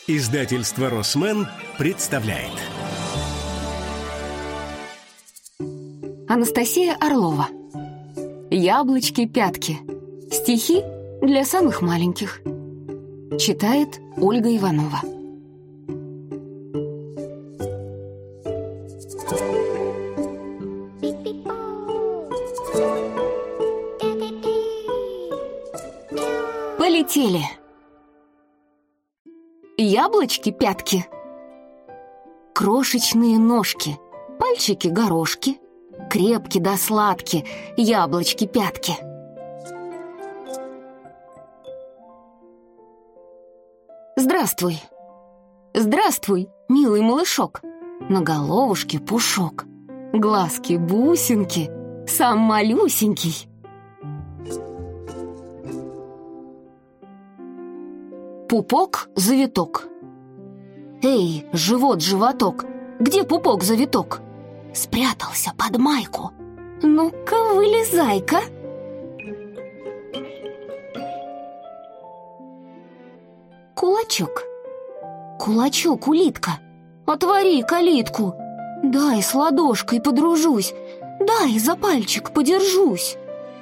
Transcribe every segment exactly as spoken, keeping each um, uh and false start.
Издательство «Росмен» представляет. Анастасия Орлова. «Яблочки-пятки». Стихи для самых маленьких. Читает Ольга Иванова. Полетели. Яблочки-пятки. Крошечные ножки, пальчики-горошки, крепки да сладки, яблочки-пятки. Здравствуй, здравствуй, милый малышок. На головушке пушок, глазки-бусинки, сам малюсенький. Пупок-завиток. Эй, живот-животок, где пупок-завиток? Спрятался под майку. Ну-ка, вылезай-ка. Кулачок. Кулачок, улитка, отвори калитку. Дай с ладошкой подружусь, дай за пальчик подержусь.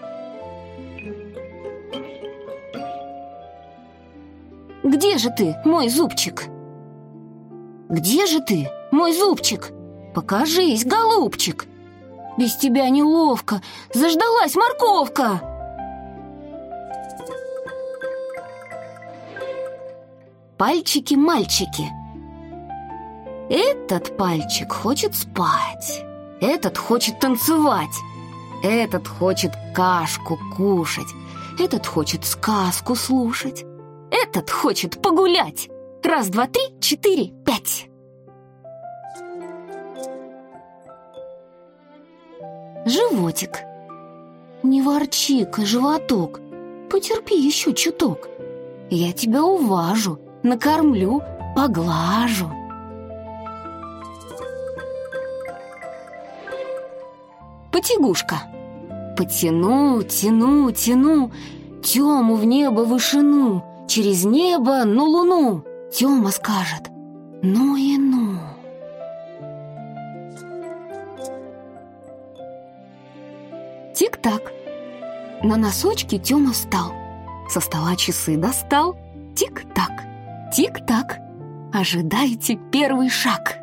Где же ты, мой зубчик? Где же ты, мой зубчик? Покажись, голубчик. Без тебя неловко, заждалась морковка. Пальчики-мальчики. Этот пальчик хочет спать, этот хочет танцевать, этот хочет кашку кушать, этот хочет сказку слушать, этот хочет погулять. Раз, два, три, четыре, пять. Животик. Не ворчи-ка, животок, потерпи еще чуток. Я тебя уважу, накормлю, поглажу. Потягушка. Потяну, тяну, тяну Тему в небо вышину, через небо на луну. Тема скажет: ну и ну. Тик-так. На носочки Тема встал, со стола часы достал. Тик-так, тик-так, ожидайте первый шаг.